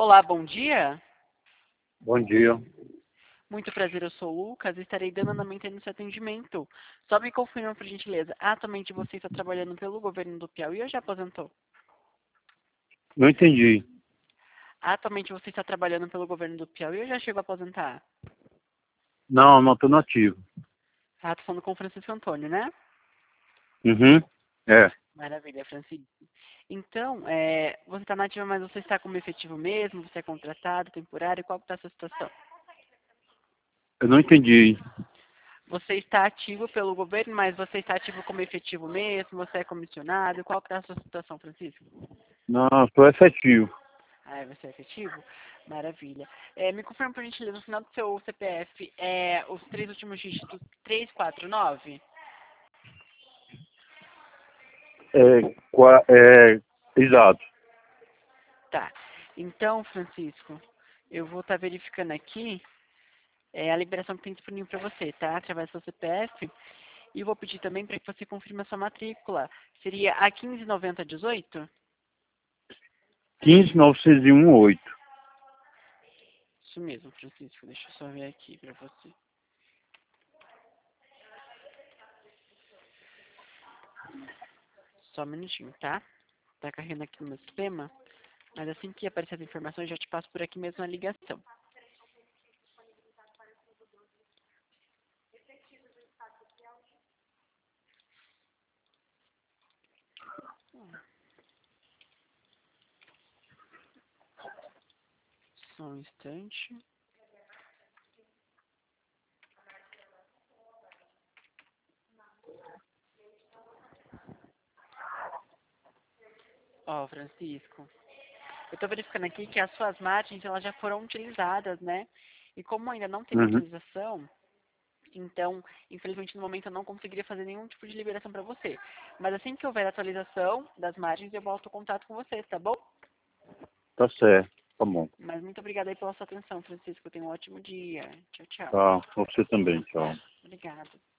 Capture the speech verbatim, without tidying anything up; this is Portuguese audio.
Olá, bom dia. Bom dia. Muito prazer, eu sou o Lucas e estarei dando andamento aí no seu atendimento. Só me confirma, por gentileza, atualmente você está trabalhando pelo governo do Piauí ou já aposentou? Não entendi. Atualmente você está trabalhando pelo governo do Piauí ou já chegou a aposentar? Não, não estou nativo. Ah, tô falando com o Francisco Antônio, né? Uhum. É. Maravilha, Francisco. Então, é, você está nativa, mas você está como efetivo mesmo? Você é contratado, temporário? Qual está a sua situação? Eu não entendi. Você está ativo pelo governo, mas você está ativo como efetivo mesmo? Você é comissionado? Qual que é a sua situação, Francisco? Não, sou efetivo. Ah, você é efetivo? Maravilha. É, me confirma, por gentileza, no final do seu C P F, é, os três últimos dígitos, três quatro nove? É, qua- é, exato. Tá. Então, Francisco, eu vou estar verificando aqui é, a liberação que tem disponível para você, tá? Através do seu C P F. E vou pedir também para que você confirme a sua matrícula. Seria a quinze noventa dezoito? quinze mil novecentos e dezoito. Isso mesmo, Francisco. Deixa eu só ver aqui para você. Só um minutinho, tá? Tá carregando aqui no meu sistema. Mas assim que aparecer as informações, já te passo por aqui mesmo a ligação. Só um instante. Ó, Francisco, eu tô verificando aqui que as suas margens, elas já foram utilizadas, né? E como ainda não teve Uhum. atualização, então, infelizmente, no momento eu não conseguiria fazer nenhum tipo de liberação para você. Mas assim que houver atualização das margens, eu volto em contato com vocês, tá bom? Tá certo. Tá bom. Mas muito obrigada aí pela sua atenção, Francisco. Tenha um ótimo dia. Tchau, tchau. Tá. Você também. Tchau. Obrigada.